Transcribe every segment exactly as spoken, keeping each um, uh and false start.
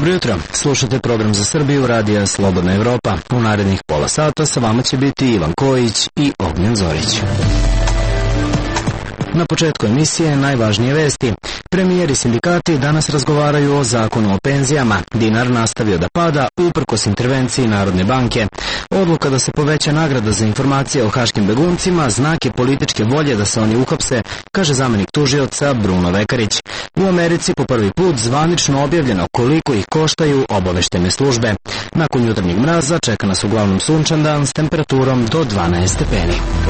Dobro jutro, slušate program za Srbiju, radija Slobodna Evropa. U narednih pola sata sa vama će biti Ivan Kojić i Ognjen Zorić. Na početku emisije najvažnije vesti. Premijer i sindikati danas razgovaraju o zakonu o penzijama. Dinar nastavio da pada uprkos intervenciji Narodne banke. Odluka da se poveća nagrada za informacije o haškim beguncima znak je političke volje da se oni uhapse, kaže zamenik tužioca Bruno Vekarić. U Americi po prvi put zvanično objavljeno koliko ih koštaju obaveštene službe. Nakon jutarnjeg mraza čeka nas uglavnom sunčan dan s temperaturom do dvanaest stepeni.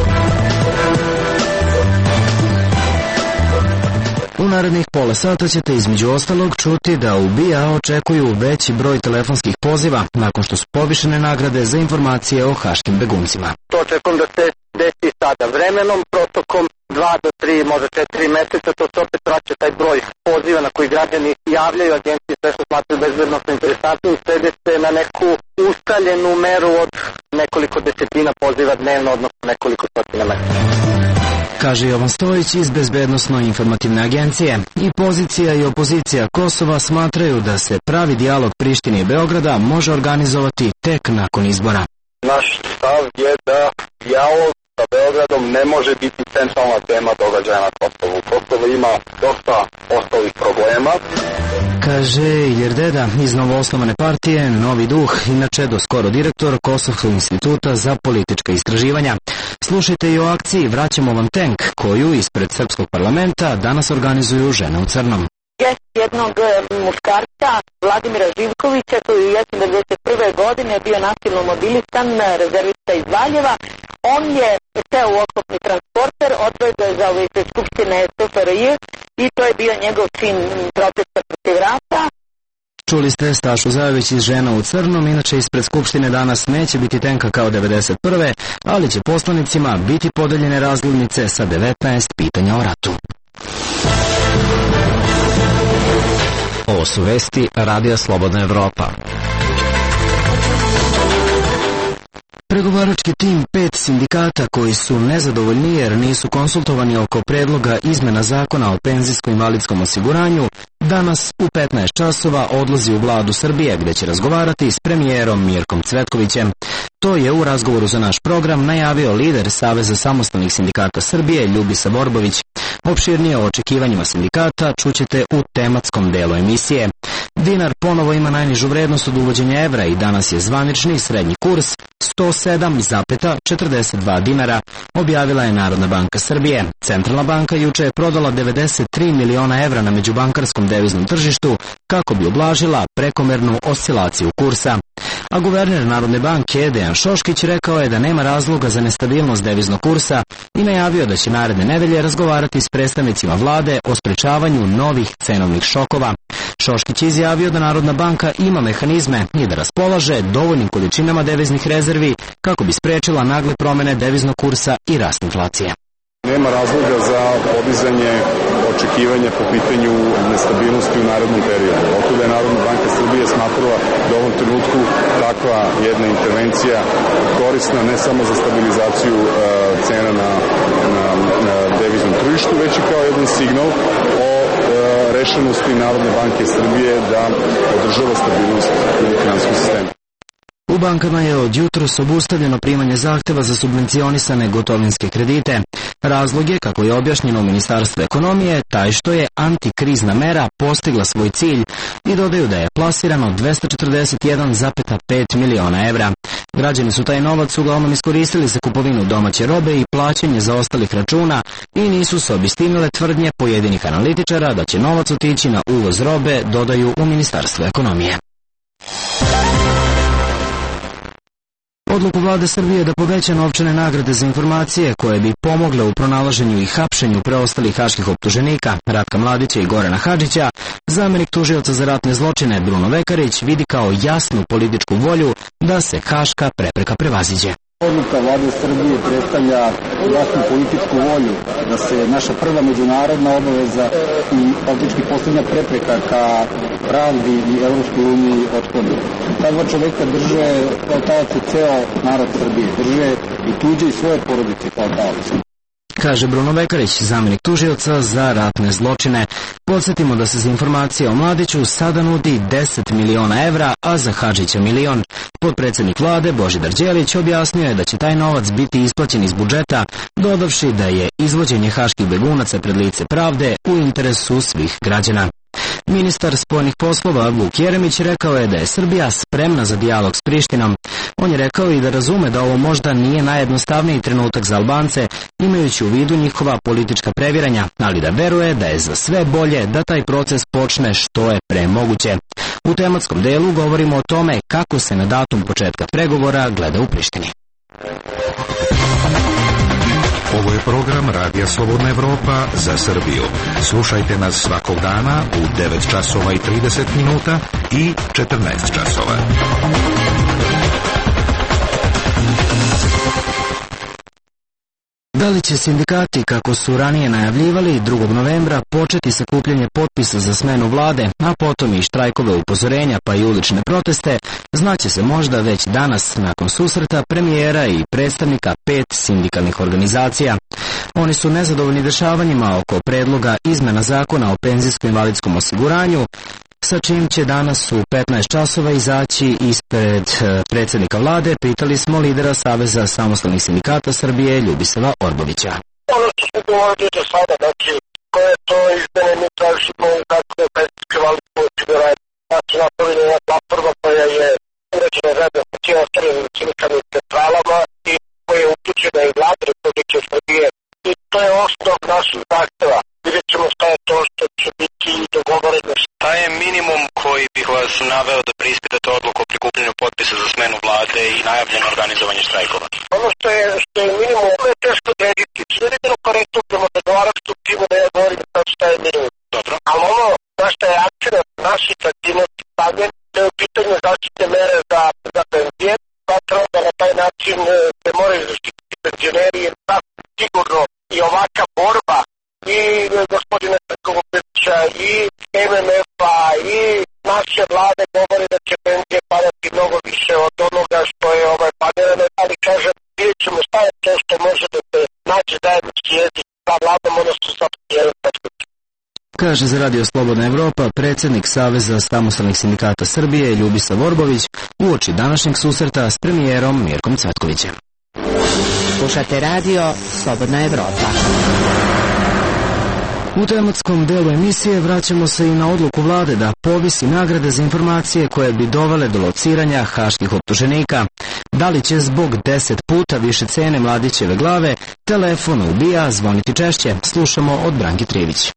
U narednih pola sata ćete između ostalog čuti da u B I A očekuju veći broj telefonskih poziva nakon što su povišene nagrade za informacije o haškim beguncima. To očekujem da se desi sada vremenom, protokom dva do tri, možda četiri meseca, to se opet vraća taj broj poziva na koji građani javljaju agenciji sve što smatraju bezbednostno interesantnim, svede se na neku ustaljenu meru od nekoliko desetina poziva dnevno, odnosno nekoliko stotina metara. Kaže Jovan Stojić iz Bezbednosno-informativne agencije. I pozicija i opozicija Kosova smatraju da se pravi dijalog Prištine i Beograda može organizovati tek nakon izbora. Naš stav je da dijalog sa Beogradom ne može biti centralna tema događaja na Kosovu. Kosovo ima dosta ostalih problema. Kaže Iljer Deda iz novoosnovane partije Novi duh, inače do skoro direktor Kosovskog instituta za politička istraživanja. Slušajte i o akciji Vraćamo vam tank, koju ispred Srpskog parlamenta danas organizuju Žene u crnom. Gest jednog muškarca, Vladimira Živkovića, koji je devedeset prve godine bio nasilno mobilisan, rezervista iz Valjeva. On je seo u oklopni transporter, odveo ga je za ove skupštine S F R J i to je bio njegov čin protesta protiv rata. Čuli ste Stašu Zajović iz Žena u crnom, inače ispred Skupštine danas neće biti tenka kao devedeset prve, ali će poslanicima biti podeljene razglednice sa devetnaest pitanja o ratu. Ovo su vesti Radija Slobodna Evropa. Pregovarački tim pet sindikata koji su nezadovoljni jer nisu konsultovani oko predloga izmena zakona o penzijsko-invalidskom osiguranju danas u petnaest časova odlazi u vladu Srbije gde će razgovarati s premijerom Mirkom Cvetkovićem. To je u razgovoru za naš program najavio lider Saveza samostalnih sindikata Srbije Ljubisa Borbović. Opširnije o očekivanjima sindikata čućete u tematskom delu emisije. Dinar ponovo ima najnižu vrednost od uvođenja evra i danas je zvanični srednji kurs sto sedam zarez četrdeset dva dinara, objavila je Narodna banka Srbije. Centralna banka juče je prodala devedeset tri miliona evra na međubankarskom deviznom tržištu kako bi ublažila prekomernu oscilaciju kursa. A guverner Narodne banke Dejan Šoškić rekao je da nema razloga za nestabilnost deviznog kursa i najavio da će naredne nedelje razgovarati s predstavnicima vlade o sprečavanju novih cenovnih šokova. Šoškić je izjavio da Narodna banka ima mehanizme i da raspolaže dovoljnim količinama deviznih rezervi kako bi sprečila nagle promene deviznog kursa i rast inflacije. Nema razloga za podizanje očekivanja po pitanju nestabilnosti u narednom periodu. Otuda je Narodna banka Srbije smatrala da u ovom trenutku takva jedna intervencija korisna ne samo za stabilizaciju uh, cena na, na, na deviznom tržištu, već i kao jedan signal o uh, rešenosti Narodne banke Srbije da održava stabilnost u finansijskom sistemu. U bankama je od jutros obustavljeno primanje zahteva za subvencionisane gotovinske kredite. Razlog je, kako je objašnjeno u Ministarstvu ekonomije, taj što je antikrizna mera postigla svoj cilj i dodaju da je plasirano dvesta četrdeset jedan zarez pet miliona evra. Građani su taj novac uglavnom iskoristili za kupovinu domaće robe i plaćanje zaostalih računa i nisu se obistinile tvrdnje pojedinih analitičara da će novac otići na uvoz robe, dodaju u Ministarstvu ekonomije. Odluku vlade Srbije da poveća novčane nagrade za informacije koje bi pomogle u pronalaženju i hapšenju preostalih haških optuženika Ratka Mladića i Gorana Hadžića, zamenik tužioca za ratne zločine Bruno Vekarić vidi kao jasnu političku volju da se haška prepreka prevaziđe. Odluka vlade Srbije predstavlja jasnu političku volju da se naša prva međunarodna obaveza i politički posljednja prepreka ka pravdi i Evropskoj uniji otkloni. Ta dva čoveka drže kao talac ceo narod Srbije, drže i tuđe i svoje porodice kao talac. kaže Bruno Bekarić, zamjenik tužioca za ratne zločine. Podsjetimo da se za informacije o Mladiću sada nudi deset miliona evra, a za Hadžića milion. Potpredsjednik vlade Božidar Đelić objasnio je da će taj novac biti isplaćen iz budžeta, dodavši da je izvođenje haških begunaca pred lice pravde u interesu svih građana. Ministar spoljnih poslova Vuk Jeremić rekao je da je Srbija spremna za dijalog s Prištinom. On je rekao i da razume da ovo možda nije najjednostavniji trenutak za Albance, imajući u vidu njihova politička previranja, ali da veruje da je za sve bolje da taj proces počne što je pre moguće. U tematskom delu govorimo o tome kako se na datum početka pregovora gleda u Prištini. Ovo je program Radija Slobodna Evropa za Srbiju. Slušajte nas svakog dana u devet časova i trideset minuta i četrnaest časova. Da li će sindikati, kako su ranije najavljivali, drugog novembra početi sakupljanje potpisa za smenu vlade, a potom i štrajkove upozorenja pa i ulične proteste, znaće se možda već danas nakon susreta premijera i predstavnika pet sindikalnih organizacija. Oni su nezadovoljni dešavanjima oko predloga izmena zakona o penzijsko-invalidskom osiguranju, sa čim će danas u petnaest časova izaći ispred predsjednika vlade, pitali smo lidera Saveza samostalnih sindikata Srbije Ljubisava Orbovića. Ono što smo govorili do sada, znači, koje to izmene mi tražimo u zakonu o penzijsko-invalidskom osiguranju. Znači, napravljena je platforma koja je urađena zajedno sa svim ostalim sindikalnim centralama i koja je uključena i vlada Republike Srbije. I to je osnov naših zahteva. Vidjet ćemo šta je to što će biti dogovoreno. Šta je minimum koji bih vas naveo da preispitate odluku o prikupljenju potpisa za smenu vlade i najavljeno organizovanje štrajkova? Ono što je, što je minimum, ovo je teško odrediti. Sve je bilo korektno prema pregovaračku timu da ja govorim šta je minimum. Dobro. Ali ono na što je akcija naših aktivnosti stavljen, to je u pitanju zaštite mere za, za penzije. Smatram da na taj način se moraju zaštititi penzioneri, jer sigurno i ovaka borba i gospodina Trkovića i em em ef-a i naše vlade govori da će penzije padati mnogo više od onoga što je ovaj planirano, ali kažem, vidjet ćemo šta je to što može da se nađe zajednički jezik sa vladom, odnosno sa jedan prethodnik. Kaže za Radio Slobodna Evropa predsjednik Saveza samostalnih sindikata Srbije Ljubisav Orbović uoči današnjeg susreta s premijerom Mirkom Cvetkovićem. Slušate Radio Slobodna Evropa. U tematskom delu emisije vraćamo se i na odluku vlade da povisi nagrade za informacije koje bi dovele do lociranja haških optuženika. Da li će zbog deset puta više cene Mladićeve glave telefon ubija zvoniti češće? Slušamo od Branki Trivić.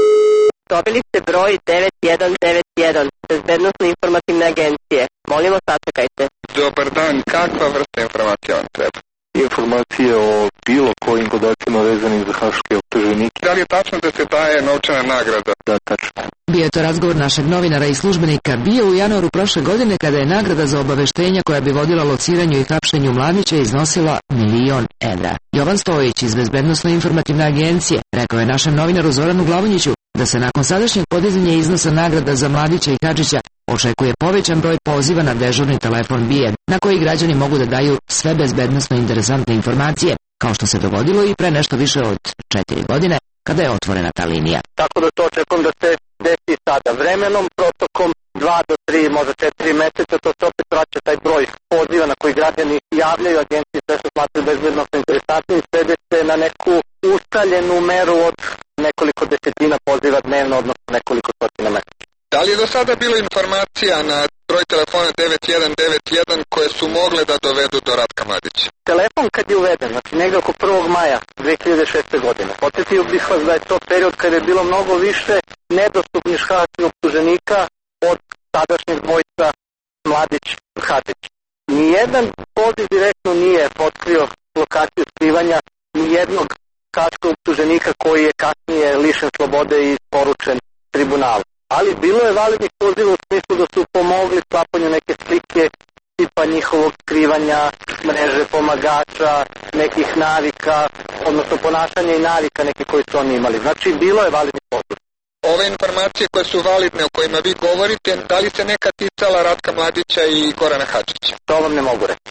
Dobili ste broj devet jedan devet jedan, Bezbednosne informativne agencije. Molimo, sačekajte. Dobar dan, kakva vrsta informacija vam treba? Informacije o bilo kojim podacima vezanim za haške optuženike. Da li je tačno da se daje novčana nagrada? Da, tačno. Bio je to razgovor našeg novinara i službenika bio u januaru prošle godine kada je nagrada za obaveštenja koja bi vodila lociranju i hapšenju Mladića iznosila milion evra. Jovan Stojić iz Bezbednosne informativne agencije rekao je našem novinaru Zoranu Glavonjiću da se nakon sadašnjeg podizanja iznosa nagrada za Mladića i Hadžića očekuje povećan broj poziva na dežurni telefon B I E, na koji građani mogu da daju sve bezbednosno interesantne informacije, kao što se dogodilo i pre nešto više od četiri godine, kada je otvorena ta linija. Tako da to očekujem da se desi sada vremenom, protokom dva do tri, možda četiri meseca, to se opet vraća taj broj poziva na koji građani javljaju agenciji sve što smatraju bezbednosno interesantnim, svede se na neku ustaljenu meru od nekoliko desetina poziva dnevno, odnosno nekoliko stotina meseca. Da li je do sada bilo informacija na broj telefona devet jedan devet jedan koje su mogle da dovedu do Ratka Mladića? Telefon kad je uveden, znači negdje oko prvog maja dve hiljade šeste. godine, podsjetio bih vas da je to period kada je bilo mnogo više nedostupnih haških optuženika od sadašnjeg dvojca Mladić-Hadžić. Nijedan poziv direktno nije otkrio lokaciju skrivanja nijednog haškog optuženika koji je kasnije lišen slobode i poručen tribunalu. Ali bilo je validnih poziva u smislu da su pomogli sklapanju neke slike tipa njihovog skrivanja, mreže pomagača, nekih navika, odnosno ponašanja i navika neke koji su oni imali. Znači bilo je validnih poziva. Ove informacije koje su validne o kojima vi govorite, da li se neka ticala Ratka Mladića i Gorana Hadžića? To vam ne mogu reći.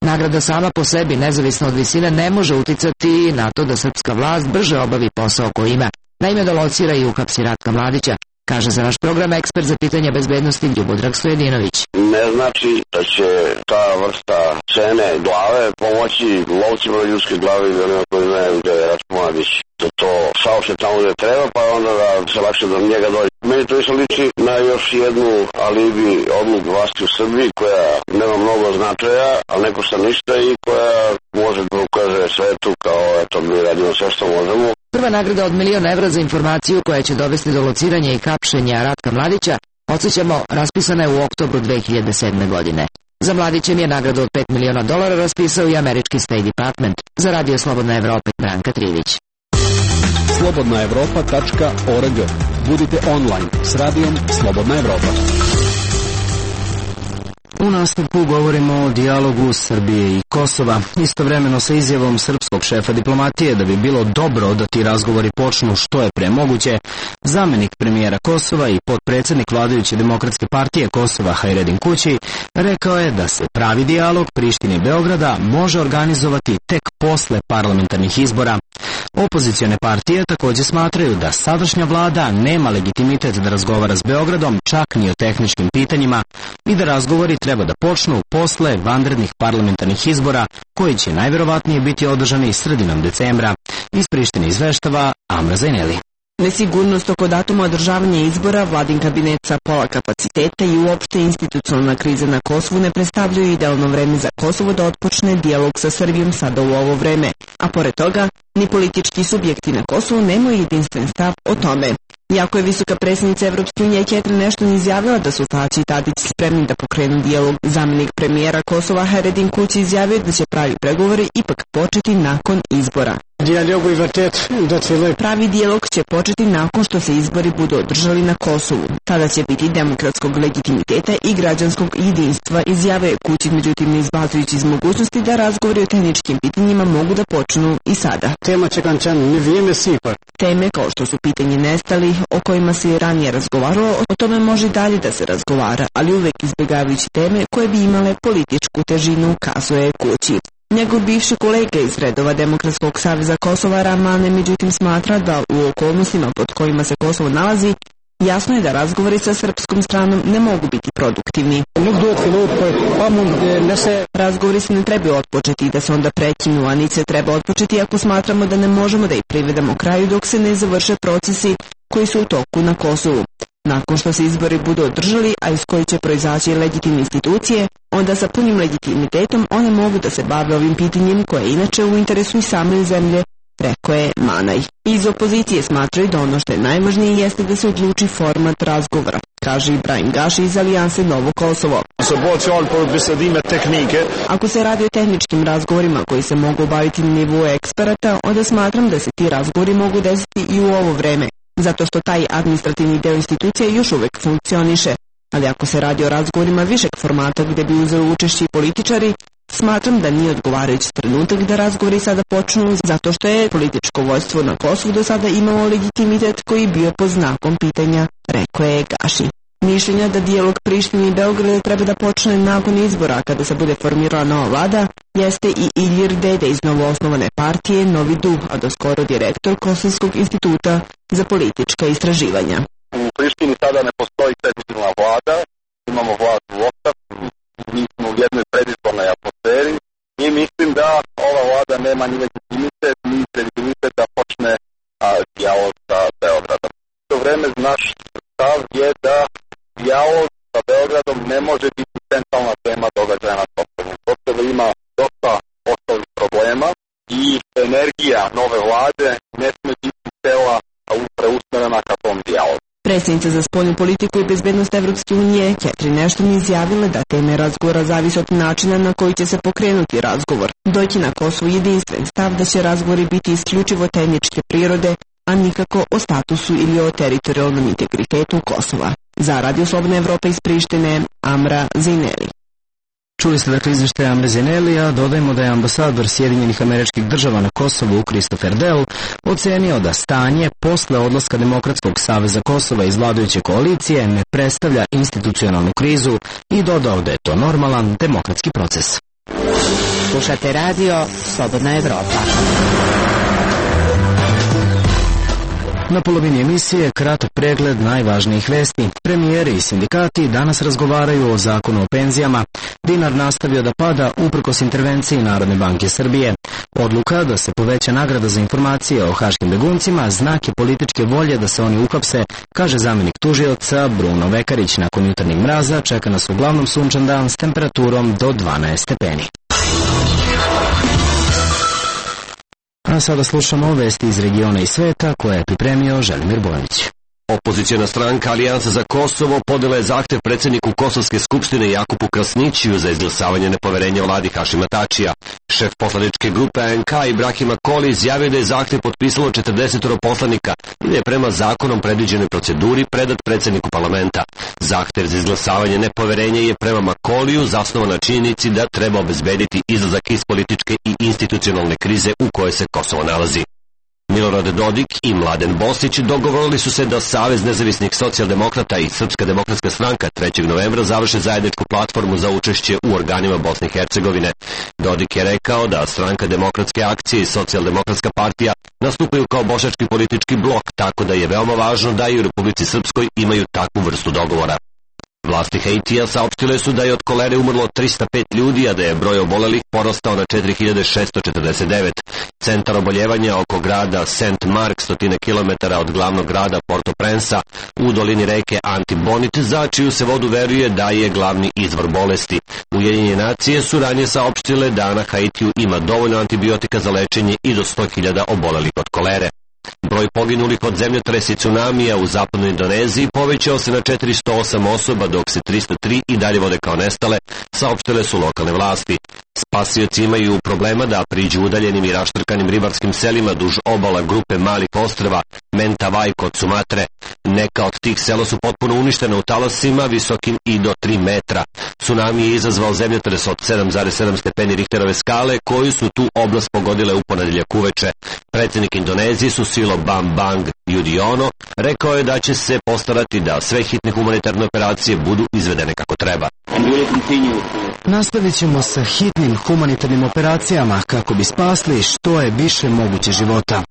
Nagrada sama po sebi, nezavisno od visine, ne može uticati na to da srpska vlast brže obavi posao koji ima. Naime, da locira i uhapsi Ratka Mladića, kaže za naš program ekspert za pitanja bezbednosti Ljubodrag Stojedinović. Ne znači da će ta vrsta cene glave pomoći lovcima na ljudske glave i onima koji znaju da je Ratko Mladić, da to saoše tamo gde treba, pa onda da se lakše do njega dođe. Meni to isto liči na još jednu alibi odluku vlasti u Srbiji koja nema mnogo značaja, ali neko šta ništa i koja može da ukaže svetu kao eto mi radimo sve što možemo. Prva nagrada od milion evra za informaciju koja će dovesti do lociranja i hapšenja Ratka Mladića, podsjećamo, raspisana je u oktobru dve hiljade sedme. godine. Za Mladićem je nagradu od pet miliona dolara raspisao i američki State Department. Za Radio Slobodna Evropa, Branka Trivić. slobodna evropa tačka org. Budite online s radijom Slobodna Evropa. U nastavku govorimo o dijalogu Srbije i Kosova, istovremeno sa izjavom srpskog šefa diplomatije da bi bilo dobro da ti razgovori počnu što je pre moguće. Zamenik premijera Kosova i potpredsednik vladajuće Demokratske partije Kosova Hajredin Kući rekao je da se pravi dijalog Prištine i Beograda može organizovati tek posle parlamentarnih izbora. Opozicione partije takođe smatraju da sadašnja vlada nema legitimitet da razgovara s Beogradom čak ni o tehničkim pitanjima i da razgovori treba da počnu posle vanrednih parlamentarnih izbora koji će najverovatnije biti održani sredinom decembra. Iz Prištine izveštava Amra Zajneli. Nesigurnost oko datuma održavanja izbora, vladin kabinet sa pola kapaciteta i uopšte institucionalna kriza na Kosovu ne predstavljaju idealno vreme za Kosovo da otpočne dijalog sa Srbijom sada u ovo vreme, a pored toga, ni politički subjekti na Kosovu nemaju jedinstven stav o tome. Iako je visoka predsjednica Evropske unije Catherine Ashton izjavila da su Tači i Tadić spremni da pokrenu dijalog, zamenik premijera Kosova Hajredin Kući izjavio da će pravi pregovori ipak početi nakon izbora. Pravi dijalog će početi nakon što se izbori budu održali na Kosovu. Tada će biti demokratskog legitimiteta i građanskog jedinstva, izjavio je Kući, međutim ne izbacujući iz mogućnosti da razgovori o tehničkim pitanjima mogu da počnu i sada. Teme kao što su pitanje nestali, o kojima se i ranije razgovaralo, o tome može dalje da se razgovara, ali uvek izbjegavajući teme koje bi imale političku težinu, kazuje Kući. Njegov bivši kolega iz redova Demokratskog saveza Kosova Ramane međutim smatra da u okolnostima pod kojima se Kosovo nalazi, jasno je da razgovori sa srpskom stranom ne mogu biti produktivni. Razgovori se ne trebaju otpočeti da se onda prekinu, a niti se treba otpočeti ako smatramo da ne možemo da ih privedemo kraju dok se ne završe procesi koji su u toku na Kosovu. Nakon što se izbori budu održali, a iz koji će proizaći legitimne institucije, onda sa punim legitimitetom one mogu da se bave ovim pitanjem koje je inače u interesu i same zemlje, rekao je Manaj. Iz opozicije smatraju da ono što je najvažnije jeste da se odluči format razgovora, kaže Ibrahim Gaši iz Alijanse Novo Kosovo. Ako se radi o tehničkim razgovorima koji se mogu obaviti na nivou eksperata, onda smatram da se ti razgovori mogu desiti i u ovo vreme, zato što taj administrativni deo institucije još uvek funkcioniše. Ali ako se radi o razgovorima višeg formata gde bi uzeli učešći političari, smatram da nije odgovarajući trenutak da razgovori sada počnu, zato što je političko vođstvo na Kosovu do sada imalo legitimitet koji je bio pod znakom pitanja, rekao je Gaši. Mišljenja da dijalog Prištine i Beograda treba da počne nakon izbora kada se bude formirala nova vlada, jeste i Ilir Dede iz novoosnovane partije Novi duh, a doskoro direktor Kosovskog instituta za politička istraživanja. U Prištini sada ne postoji kredibilna vlada, imamo vladu u ostavku, mi smo u jednoj predizbornoj atmosferi i mislim da ova vlada nema ni legitimitet, ni kredibilitet da počne a, dijalog sa Beogradom. U to vreme naš stav je da dijalog sa Beogradom ne može biti centralna tema događaja na Kosovu. Kosovo ima dosta ostalih problema i energija nove vlade ne sme biti cela preusmerena ka tom dijalogu. Predsjednica za spoljnu politiku i bezbednost Evropske unije, Catherine Ashton, izjavila da teme razgovora zavise od načina na koji će se pokrenuti razgovor, dok je na Kosovu jedinstven stav da će razgovori biti isključivo tehničke prirode, a nikako o statusu ili o teritorijalnom integritetu Kosova. Za Radio Slobodna Evropa iz Prištine, Amra Zajneli. Čuli ste dakle izveštaj Amre Zajneli, a dodajemo da je ambasador Sjedinjenih Američkih Država na Kosovu Christopher Dell ocenio da stanje posle odlaska Demokratskog saveza Kosova iz vladajuće koalicije ne predstavlja institucionalnu krizu i dodao da je to normalan demokratski proces. Slušate radio Slobodna Evropa. Na polovini emisije kratak pregled najvažnijih vesti. Premijeri i sindikati danas razgovaraju o zakonu o penzijama. Dinar nastavio da pada uprkos intervenciji Narodne banke Srbije. Odluka da se poveća nagrada za informacije o haškim beguncima znak je političke volje da se oni uhapse, kaže zamenik tužioca Bruno Vekarić. Nakon jutarnjeg mraza čeka nas uglavnom sunčan dan s temperaturom do dvanaest stepeni. A sada slušamo vesti iz regiona i sveta koje je pripremio Želimir Bojanić. Opozicijna stranka Alijansa za Kosovo podela je zahtev predsjedniku Kosovske skupštine Jakupu Krasnićiju za izglasavanje nepoverenja vladi Hašima Tačija. Šef poslaničke grupe A N K Ibrahima Koli izjavio da je zahtev potpisalo četrdeset poslanika i da je prema zakonom predviđenoj proceduri predat predsjedniku parlamenta. Zahtev za izglasavanje nepoverenja je prema Makoliju zasnovan na činjenici da treba obezbediti izlazak iz političke i institucionalne krize u kojoj se Kosovo nalazi. Milorad Dodik i Mladen Bosić dogovorili su se da Savez nezavisnih socijaldemokrata i Srpska demokratska stranka trećeg novembra završe zajedničku platformu za učešće u organima Bosne i Hercegovine. Dodik je rekao da Stranka demokratske akcije i Socijaldemokratska partija nastupaju kao bošnjački politički blok, tako da je veoma važno da i u Republici Srpskoj imaju takvu vrstu dogovora. Vlasti Haitija saopštile su da je od kolere umrlo tristo pet ljudi, a da je broj obolelih porastao na četiri hiljade šesto četrdeset devet. Centar oboljevanja oko grada Saint Mark, stotine kilometara od glavnog grada Port-au-Prince u dolini reke Antibonite, za čiju se vodu veruje da je glavni izvor bolesti. Ujedinjene nacije su ranije saopštile da na Haitiju ima dovoljno antibiotika za lečenje i do sto hiljada obolelih od kolere. Broj poginulih od zemljotresa i tsunamija u zapadnoj Indoneziji povećao se na četiristo osam osoba, dok se tristo tri i dalje vode kao nestale, saopštile su lokalne vlasti. Spasioci imaju problema da priđu udaljenim i raštrkanim ribarskim selima duž obala grupe malih ostrva Mentawai kod Sumatre. Neka od tih sela su potpuno uništene u talasima visokim i do tri metra. Tsunami je izazvao zemljotres od sedam zarez sedam stepeni Richterove skale, koju su tu oblast pogodile u ponedeljak uveče. Predsjednik Indonezije Susilo Bambang Yudhoyono rekao je da će se postarati da sve hitne humanitarne operacije budu izvedene kako treba. Nastavit ćemo sa hitnim humanitarnim operacijama kako bi spasli što je više moguće života.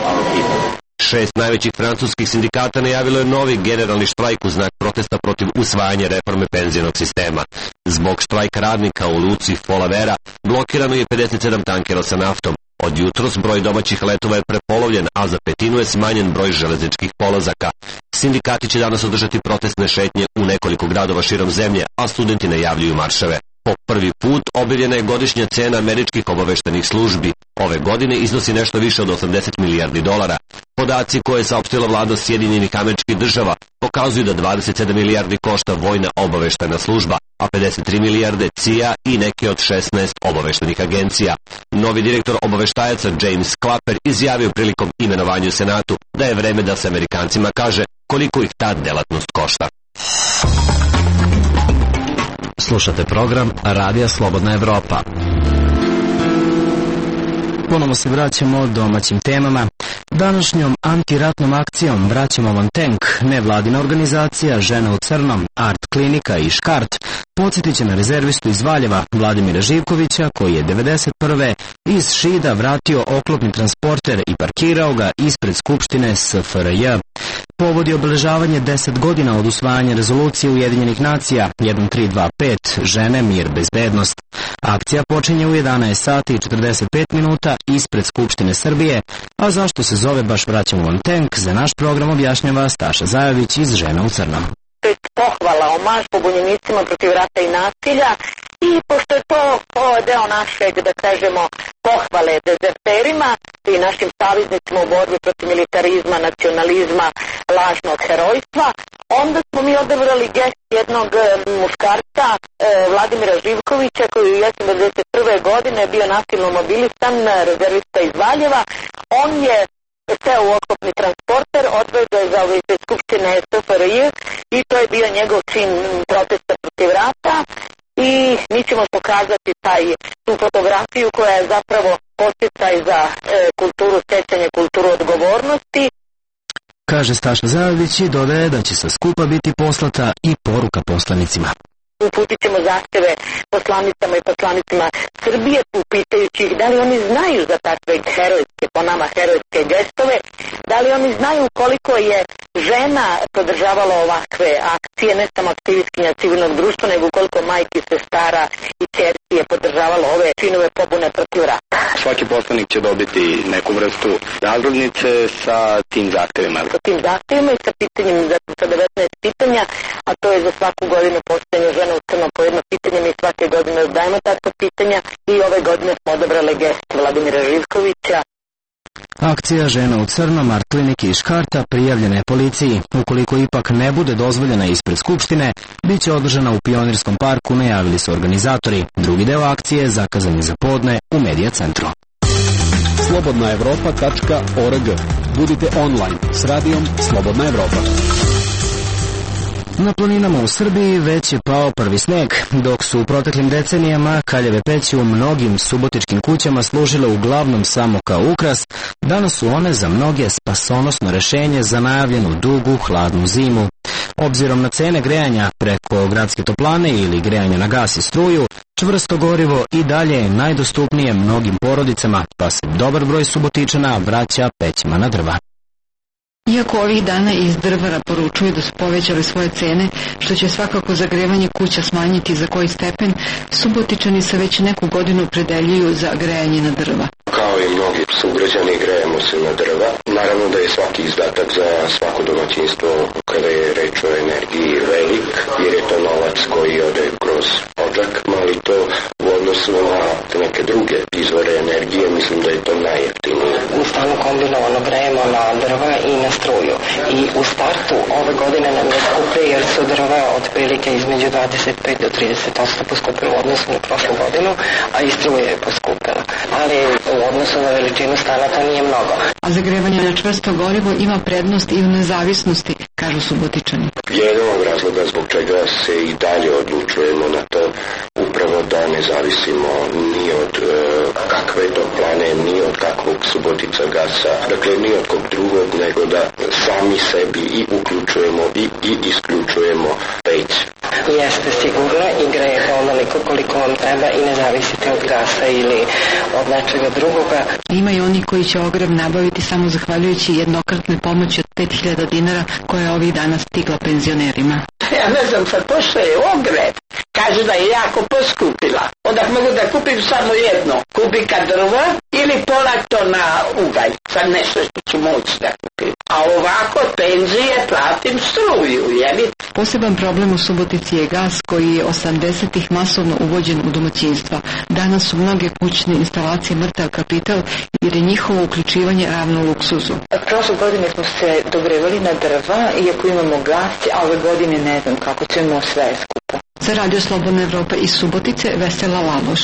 Šest najvećih francuskih sindikata najavilo je novi generalni štrajk u znak protesta protiv usvajanja reforme penzionog sistema. Zbog štrajka radnika u luci Folavera blokirano je pedeset sedam tankera sa naftom. Od jutros broj domaćih letova je prepolovljen, a za petinu je smanjen broj železničkih polazaka. Sindikati će danas održati protestne šetnje u nekoliko gradova širom zemlje, a studenti najavljuju marševe. Po prvi put objavljena je godišnja cena američkih obaveštenih službi. Ove godine iznosi nešto više od osamdeset milijardi dolara. Podaci koje je saopštila vlada Sjedinjenih Američkih Država pokazuju da dvadeset sedam milijardi košta vojna obaveštena služba, a pedeset tri milijarde C I A i neke od šesnaest obaveštenih agencija. Novi direktor obaveštajaca James Clapper izjavio prilikom imenovanja u Senatu da je vreme da se Amerikancima kaže koliko ih ta delatnost košta. Slušate program Radija Slobodna Evropa. Ponovo se vraćamo domaćim temama. Današnjom antiratnom akcijom Vraćamo vam tank, nevladina organizacija Žene u crnom, Art klinika i Škart podsjetit će na rezervistu iz Valjeva Vladimira Živkovića, koji je devedeset prve iz Šida vratio oklopni transporter i parkirao ga ispred Skupštine S F R J. Povod je obeležavanje deset godina od usvajanja rezolucije Ujedinjenih nacija jedan tri dva pet Žene, mir, bezbednost. Akcija počinje u jedanaest sati i četrdeset pet minuta ispred Skupštine Srbije, a zašto se zove baš Vraćamo vam tank, za naš program objašnjava Staša Zajović iz Žena u crnom. To je pohvala, omaž pobunjenicima protiv rata i nasilja, i pošto je to deo našeg, da kažemo, pohvale dezerterima i našim saveznicima u borbi protiv militarizma, nacionalizma, lažnog herojstva, onda smo mi odabrali gest jednog muškarca, Vladimira Živkovića, koji je devedeset prve godine bio nasilno mobilistan, rezervista iz Valjeva. On je seo u oklopni transporter, odveo ga za ove Skupštine S F R J i to je bio njegov čin protesta protiv rata. I mi ćemo pokazati taj, tu fotografiju koja je zapravo podsjećaj za e, kulturu sećanja, kulturu odgovornosti. Kaže Staša Zajović i dodaje da će sa skupa biti poslata i poruka poslanicima. uputit ćemo zahteve poslanicama i poslanicima Srbije, upitajući ih da li oni znaju za takve herojske, po nama herojske gestove, da li oni znaju koliko je žena podržavala ovakve akcije, ne samo aktivistkinja civilnog društva, nego koliko majki, sestara i ćerki je podržavalo ove činove pobune protiv rata. Svaki poslanik će dobiti neku vrstu razglednice sa tim zahtevima. Sa tim zahtevima i sa pitanjem, sa devetnaest pitanja, a to je za svaku godinu postojanje žena u crnom po jedno pitanje. Mi svake godine dajemo takve pitanja i ove godine smo odabrali gest Vladimira Živkovića. Akcija Žena u crnom, art klinike iz Škarta, prijavljena je policiji. Ukoliko ipak ne bude dozvoljena ispred Skupštine, bit će održana u Pionirskom parku, najavili su organizatori. Drugi deo akcije zakazan je za podne u Medija centru. slobodna evropa tačka org. Budite online s radijom Slobodna Evropa. Na planinama u Srbiji već je pao prvi sneg, dok su u proteklim decenijama kaljave peći u mnogim subotičkim kućama služile uglavnom samo kao ukras, danas su one za mnoge spasonosno rešenje za najavljenu dugu, hladnu zimu. Obzirom na cene grejanja preko gradske toplane ili grejanja na gas i struju, čvrsto gorivo i dalje je najdostupnije mnogim porodicama, pa se dobar broj Subotičana vraća pećima na drva. Iako ovih dana iz drvara poručuju da su povećali svoje cene, što će svakako zagrevanje kuća smanjiti za koji stepen, Subotičani se već neku godinu opredeljuju za grejanje na drva. Kao i mnogi sugrađani grejemo se na drva. Naravno da je svaki izdatak za svako domaćinstvo kada je reč o energiji velik, jer je to novac koji ode kroz odžak, ali to u odnosu na neke druge izvore energije mislim da je to najjeftinije. Mi stalno kombinovano grejemo na drva i na struju. I u startu ove godine nam je skupe jer su drva otprilike između dvadeset pet do trideset posto poskupila u odnosu na prošlu godinu, a i struja je poskupila. Ali u odnosu na veličinu stana to nije mnogo. A zagrevanje na čvrsto gorivo ima prednost i u nezavisnosti, kažu Subotičani. Jedan od razloga zbog čega se i dalje odlučujemo na to upravo da ne zavisimo ni od e, kakve toplane, ni od kakvog Subotica gasa, dakle ni od kog drugog, nego da sami sebi i uključujemo i, i isključujemo peć. Jeste sigurno i grejete onoliko koliko vam treba i ne zavisite od gasa ili od nečega drugoga. Ima i oni koji će ogrev nabaviti samo zahvaljujući jednokratnoj pomoći od pet hiljada dinara koja je ovih dana stigla penzionerima. Ja ne znam sad pošto je ogrev. Kaže da je jako poskupila. Onda mogu da kupim samo jedno. Kubika drva ili pola tona ugalj. Sad nešto što ću moći da kupim. A ovako penzije platim struju, jeli? Poseban problem u Subotici je gas koji je osamdesetih masovno uvođen u domaćinstva. Danas su mnoge kućne instalacije mrtav kapital jer je njihovo uključivanje ravno luksuzu. Prošle godine smo se dogrevali na drva, iako imamo gas, a ove godine ne znam kako ćemo sve skupo. Za Radio Slobodna Evropa iz Subotice, Vesela Laloš.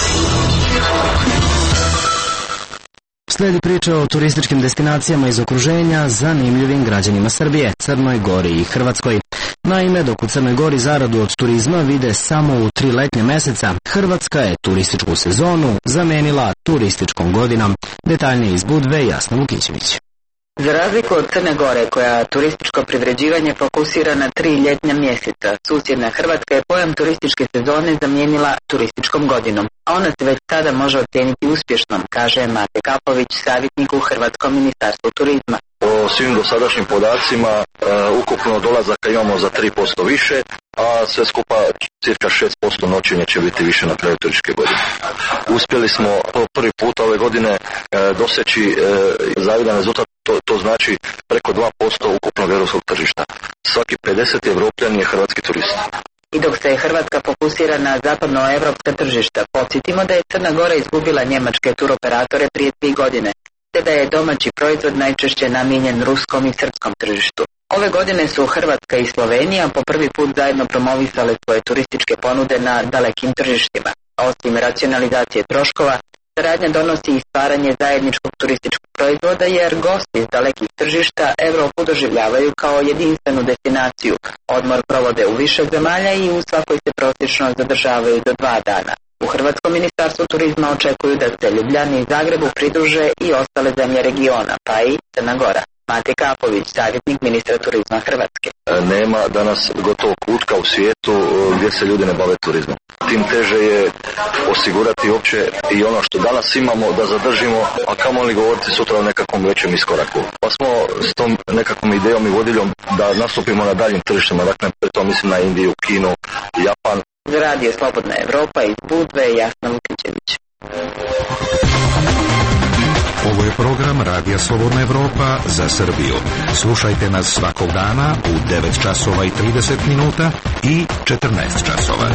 Sledi priča o turističkim destinacijama iz okruženja zanimljivim građanima Srbije, Crnoj Gori i Hrvatskoj. Naime, dok u Crnoj Gori zaradu od turizma vide samo u tri letnje meseca, Hrvatska je turističku sezonu zamenila turističkom godinom. Detaljnije iz Budve, Jasna Vukićević. Za razliku od Crne Gore, koja turističko privređivanje fokusira na tri ljetnja mjeseca, susjedna Hrvatska je pojam turističke sezone zamijenila turističkom godinom, a ona se već sada može ocijeniti uspješnom, kaže Mate Kapović, savjetnik u Hrvatskom ministarstvu turizma. Po svim dosadašnjim podacima e, ukupno dolazaka imamo za tri posto više, a sve skupa cirka šest posto noćenja će biti više na kraju turističke godine. Uspjeli smo po prvi puta ove godine e, doseći e, zavidan rezultat, to, to znači preko dva posto ukupnog europskog tržišta. Svaki pedeseti Evropljan je hrvatski turist. I dok se Hrvatska fokusira na zapadnoevropska tržišta, podsjetimo da je Crna Gora izgubila njemačke turoperatore prije tri godine, te da je domaći proizvod najčešće namijenjen ruskom i srpskom tržištu. Ove godine su Hrvatska i Slovenija po prvi put zajedno promovisale svoje turističke ponude na dalekim tržištima. Osim racionalizacije troškova, saradnja donosi i stvaranje zajedničkog turističkog proizvoda jer gosti iz dalekih tržišta Evropu doživljavaju kao jedinstvenu destinaciju. Odmor provode u više zemalja i u svakoj se prosječno zadržavaju do dva dana. U Hrvatskom ministarstvu turizma očekuju da se Ljubljani i Zagrebu pridruže i ostale zemlje regiona, pa i Crna Gora. Mate Kapović, savjetnik ministra turizma Hrvatske. Nema danas gotovo kutka u svijetu gdje se ljudi ne bave turizmom. Tim teže je osigurati uopće i ono što danas imamo da zadržimo, a kamoli govoriti sutra o nekakvom većem iskoraku. Pa smo s tom nekakvom idejom i vodiljem da nastupimo na daljim tržištima, dakle to mislim na Indiju, Kinu, Japan. Za radio Slobodna Evropa iz Budve, Jasna Vukićević. Ovo je program Radija Slobodna Evropa za Srbiju. Slušajte nas svakog dana u devet časova i trideset minuta i četrnaest časova.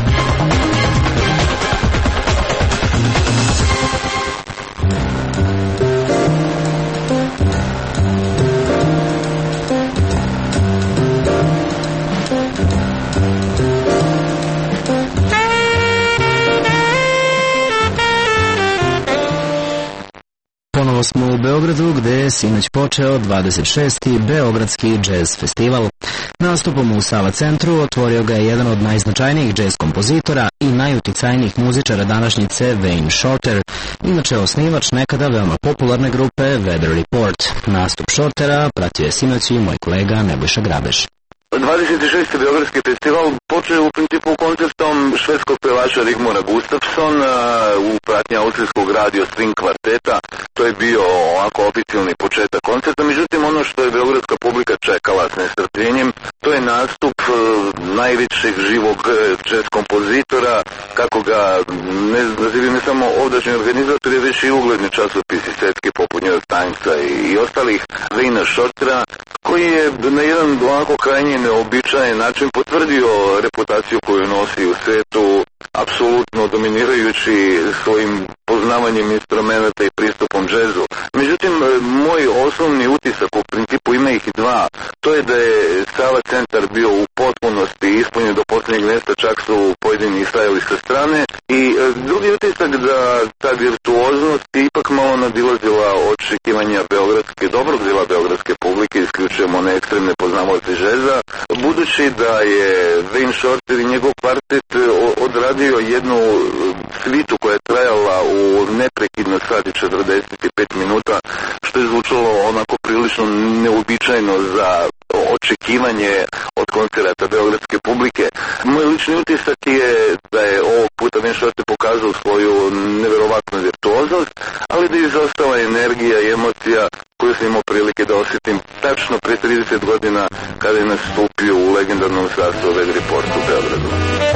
Ponovo smo u Beogradu gde je sinoć počeo dvadeset šesti Beogradski džez festival. Nastupom u Sava centru otvorio ga je jedan od najznačajnijih džez kompozitora i najuticajnijih muzičara današnjice Wayne Shorter, inače osnivač nekada veoma popularne grupe Weather Report. Nastup Shortera pratio je sinoć i moj kolega Nebojša Grabeš. dvadeset šesti Beogradski festival počeo u principu koncertom švedskog pevača Rigmora Gustafsona u pratnji austrijskog radio string kvarteta. To je bio ovako oficijalni početak koncerta, međutim ono što je beogradska publika čekala s nestrpljenjem, to je nastup najvećeg živog jazz kompozitora, kako ga ne nazivim ne samo ovdašnji organizatori, već i ugledni časopisi svetski poput New York Timesa i, i ostalih, Wayna Shortera, koji je na jedan ovako krajnje neobičajen način potvrdio reputaciju koju nosi u svetu, apsolutno dominirajući svojim poznavanjem instrumenta i pristupom džezu. Međutim, moj osnovni utisak, u principu ima ih dva, to je da je Sava centar bio u potpunosti ispunjen do posljednjeg mjesta, čak su pojedini stajali sa strane, i drugi utisak da ta virtuoznost je ipak malo nadilazila očekivanja beogradske, dobrog dela beogradske publike, isključujemo one ekstremne poznavaoce džeza, budući da je Wayne Shorter i njegov kvartet odradio jednu svitu koja je trajala u neprekidno sat i četrdeset pet minuta, što je zvučalo onako prilično neuobičajeno za očekivanje od koncerata beogradske publike. Moj lični utisak je da je ovog puta Wayne Shorter pokazao svoju neverovatnu virtuoznost, ali da je izostala energija i emocija koju sam imao prilike da osjetim tačno pre trideset godina kada je nastupio u legendarnom sastavu Weather Report u Beogradu.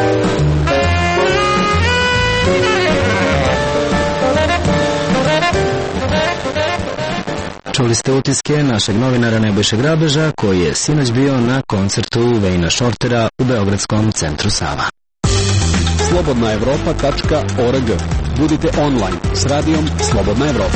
Čuli ste utiske našeg novinara Nebojše Grabeža, koji je sinoć bio na koncertu Wayna Shortera u Beogradskom centru Sava. slobodna evropa tačka org. Budite online s radijom Slobodna Evropa.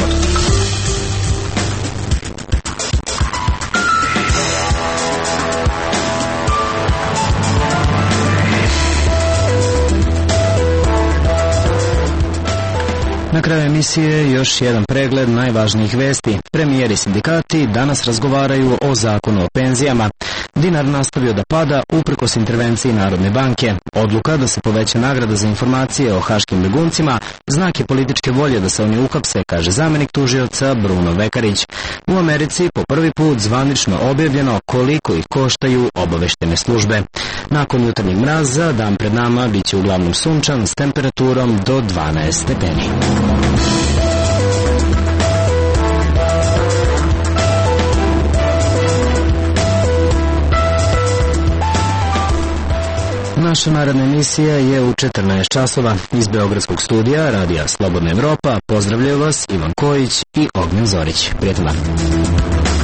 Na kraju emisije još jedan pregled najvažnijih vesti. Premijeri sindikati danas razgovaraju o zakonu o penzijama. Dinar nastavio da pada uprkos intervenciji Narodne banke. Odluka da se poveća nagrada za informacije o haškim beguncima znak je političke volje da se oni uhapse, kaže zamenik tužioca Bruno Vekarić. U Americi po prvi put zvanično objavljeno koliko ih koštaju obaveštene službe. Nakon jutarnjeg mraza, dan pred nama biće uglavnom sunčan s temperaturom do dvanaest stepeni. Naša naredna emisija je u četrnaest časova. Iz Beogradskog studija Radija Slobodna Evropa pozdravljaju vas Ivan Kojić i Ognjen Zorić. Prijatno vam.